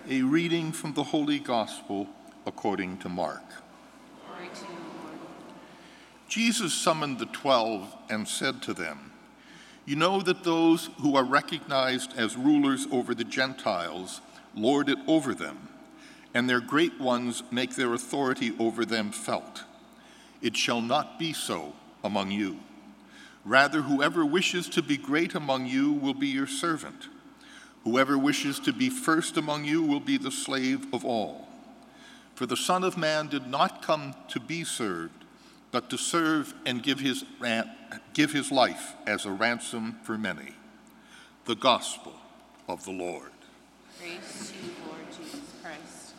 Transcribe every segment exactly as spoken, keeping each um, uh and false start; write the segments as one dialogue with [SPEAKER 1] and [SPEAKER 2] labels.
[SPEAKER 1] A reading from the Holy Gospel according to Mark.
[SPEAKER 2] Glory to you, Lord.
[SPEAKER 1] Jesus summoned the twelve and said to them, "You know that those who are recognized as rulers over the Gentiles lord it over them, and their great ones make their authority over them felt. It shall not be so among you. Rather, whoever wishes to be great among you will be your servant. Whoever wishes to be first among you will be the slave of all. For the Son of Man did not come to be served, but to serve and give his, give his life as a ransom for many." The Gospel of the Lord.
[SPEAKER 2] Praise to you, Lord Jesus Christ.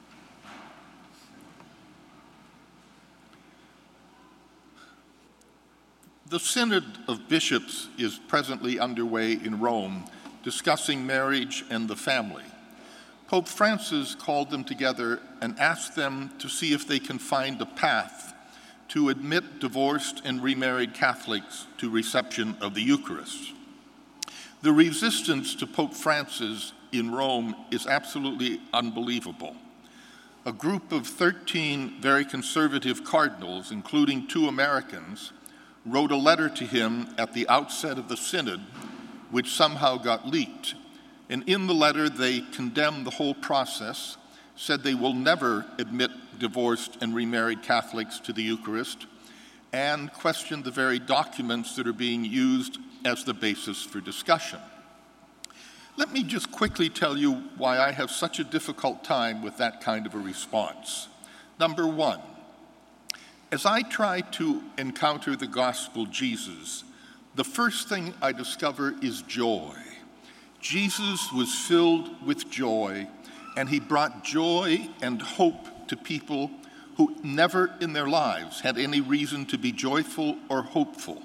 [SPEAKER 1] The Synod of Bishops is presently underway in Rome, discussing marriage and the family. Pope Francis called them together and asked them to see if they can find a path to admit divorced and remarried Catholics to reception of the Eucharist. The resistance to Pope Francis in Rome is absolutely unbelievable. A group of thirteen very conservative cardinals, including two Americans, wrote a letter to him at the outset of the Synod, which somehow got leaked. And in the letter, they condemned the whole process, said they will never admit divorced and remarried Catholics to the Eucharist, and questioned the very documents that are being used as the basis for discussion. Let me just quickly tell you why I have such a difficult time with that kind of a response. Number one, as I try to encounter the gospel Jesus, the first thing I discover is joy. Jesus was filled with joy, and he brought joy and hope to people who never in their lives had any reason to be joyful or hopeful.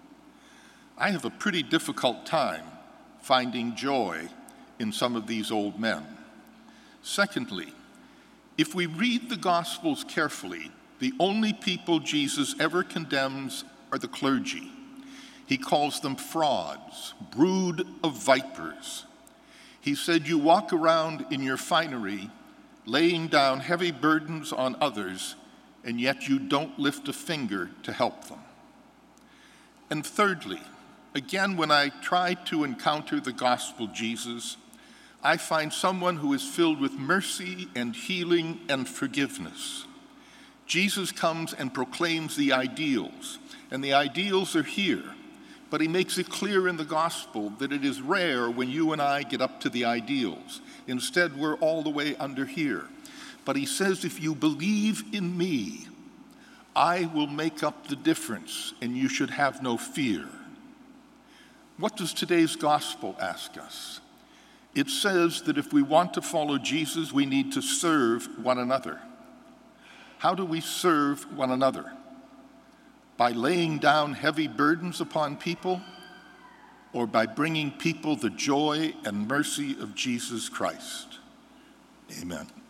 [SPEAKER 1] I have a pretty difficult time finding joy in some of these old men. Secondly, if we read the Gospels carefully, the only people Jesus ever condemns are the clergy. He calls them frauds, brood of vipers. He said, "You walk around in your finery, laying down heavy burdens on others, and yet you don't lift a finger to help them." And thirdly, again, when I try to encounter the gospel Jesus, I find someone who is filled with mercy and healing and forgiveness. Jesus comes and proclaims the ideals, and the ideals are here. But he makes it clear in the gospel that it is rare when you and I get up to the ideals. Instead, we're all the way under here. But he says, if you believe in me, I will make up the difference, and you should have no fear. What does today's gospel ask us? It says that if we want to follow Jesus, we need to serve one another. How do we serve one another? By laying down heavy burdens upon people, or by bringing people the joy and mercy of Jesus Christ? Amen.